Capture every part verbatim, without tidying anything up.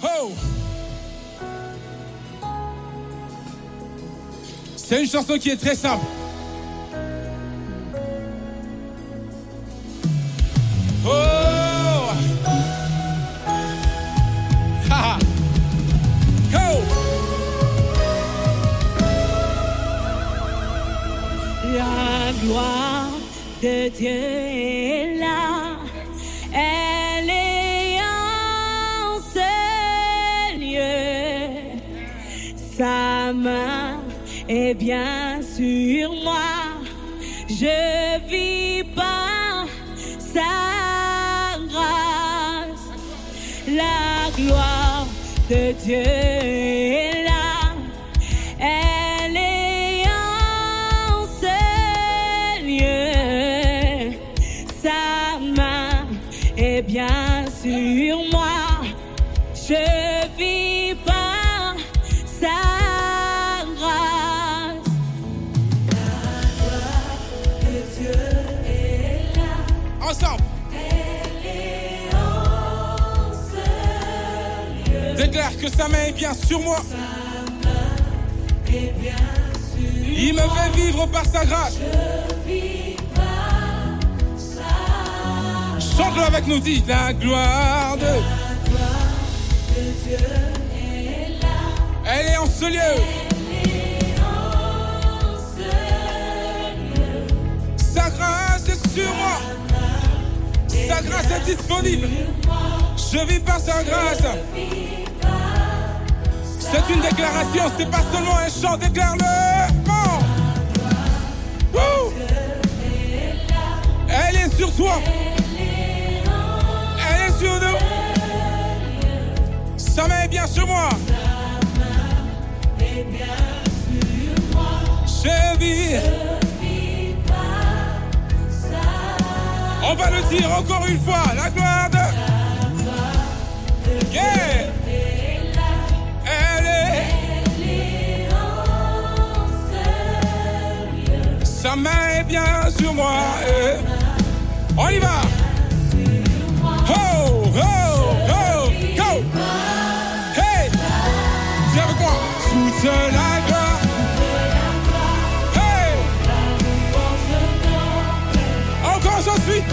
Oh! C'est une chanson qui est très simple. Oh! Ha! Oh! La gloire de Dieu est là, elle est en ce lieu. Sa main est bien sur moi, je vis par sa grâce. La gloire de Dieu est là. Elle est en ce lieu. Sa main est bien sur moi. Je vis par sa grâce. La gloire de Dieu est là. Ensemble. Elle est en ce lieu. Déclare que sa main est bien sur moi. Et bien sûr, Il me fait vivre par sa grâce. je vis par sa Chante-le avec nous, dit la gloire de... La gloire de Dieu est là. Elle est en ce lieu. Elle est en ce lieu. Sa grâce est sur moi. Sa grâce est disponible. Je vis par sa grâce. C'est une déclaration, c'est pas seulement un chant. Déclare-le. Bon. Wouh. Elle est sur toi. Elle est sur nous. Sa main est bien sur moi. Je vis. On va le dire encore une fois. La gloire de... Yeah. Elle est... Sa main est bien sur moi. Et... On y va. Oh, oh, oh, go. Hey. Dis avec moi. Toute la gloire. Hey. Encore j'en suis.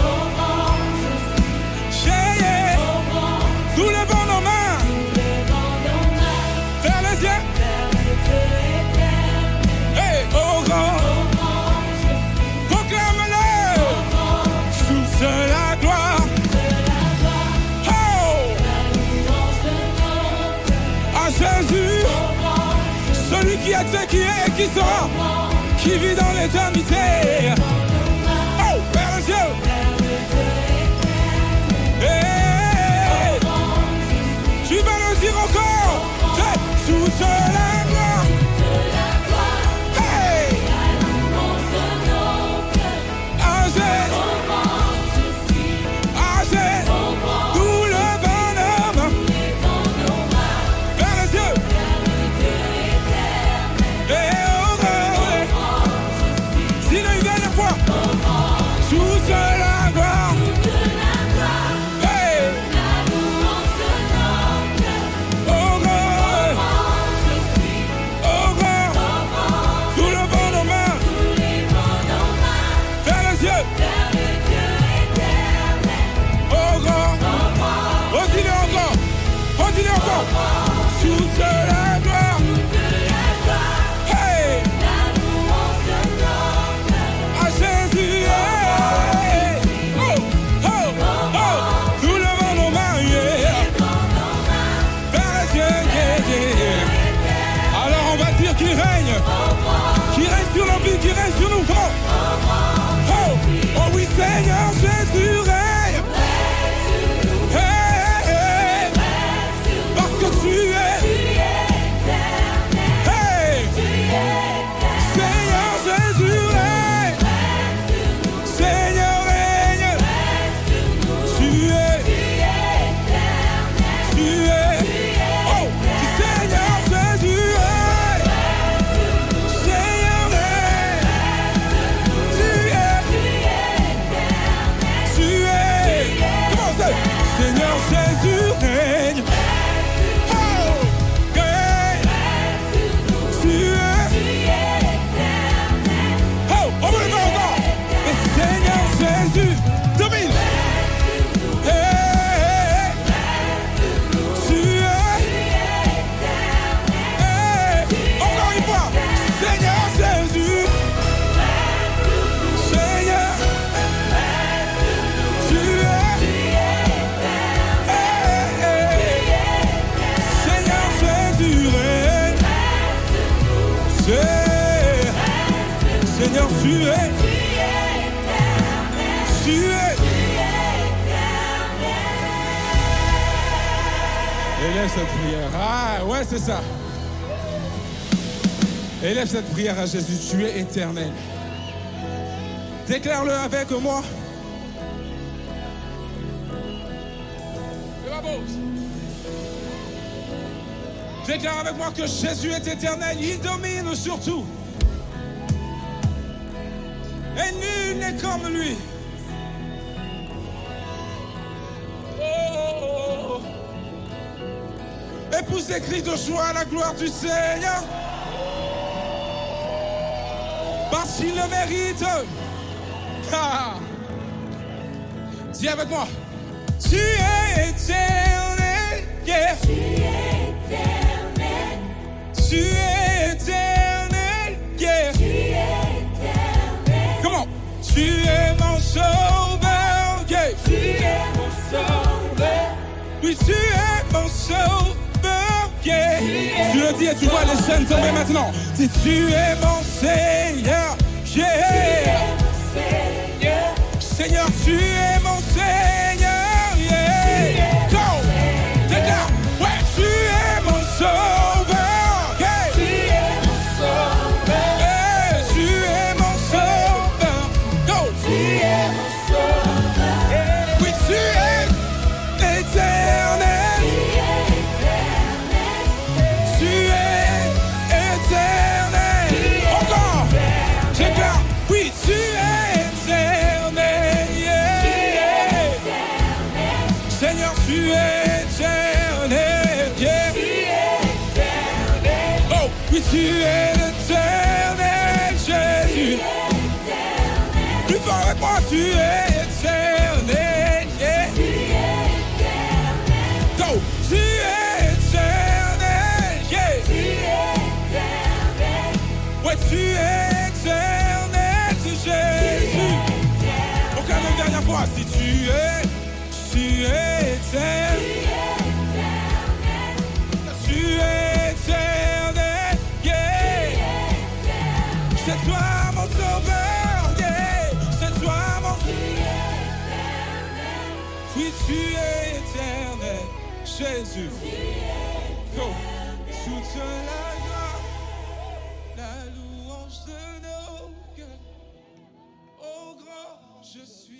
J'ai yeah. Tous les vents nos mains. Vers les yeux. Hey, oh grand. Proclame-le. Sous la gloire. Oh. À Jésus. Celui qui était, qui est et qui sera. Qui vit dans l'éternité. Oh, vers les yeux. Hey. Tu vas le dire encore. Sous la gloire. Hey. Agé. Agé. Tout le bonhomme. Vers les yeux. Et au grand. Dis-le une dernière fois. Élève cette prière. Ah, ouais, c'est ça. Élève cette prière à Jésus. Tu es éternel. Déclare-le avec moi. Déclare avec moi que Jésus est éternel. Il domine sur tout. Et nul n'est comme lui. Oh. Et pousse des cris de joie à la gloire du Seigneur. Parce qu'il le mérite. Ah. Dis avec moi. Tu es éternel. Yeah. Tu es éternel. Tu es éternel. Yeah. Tu es éternel. Comment? Tu es mon sauveur. Yeah. Tu es mon sauveur. Oui, tu es mon sauveur. Yeah. Tu le dis et tu vois les chaînes tomber maintenant. Dis tu es mon Seigneur. Tu Yeah. es mon Seigneur. Seigneur, tu es mon Seigneur. Yeah. Go. Déclare. Ouais, tu es mon sauveur. Yeah. Tu es mon sauveur. Yeah. Tu es mon sauveur. Go. Tu es mon sauveur. Oui, tu es éternel. Tu es éternel. Tu es éternel. Encore. Déclare. Oui, tu es éternel. Yeah. Seigneur, tu es éternel. Yeah. Tu es éternel. Oh, oui, tu es éternel, Jésus. Plus fort avec moi, tu es éternel. Yeah. Tu es éternel. Go. Tu es éternel. Yeah. Tu es éternel. Ouais, tu es éternel, c'est Jésus. Donc, une dernière fois, si tu es, tu es éternel. Tu es éternel, yeah. C'est toi mon sauveur, yeah. C'est toi mon oui, tu es éternel, Jésus. Go. Toute la gloire, la louange de nos cœurs. Oh grand, je suis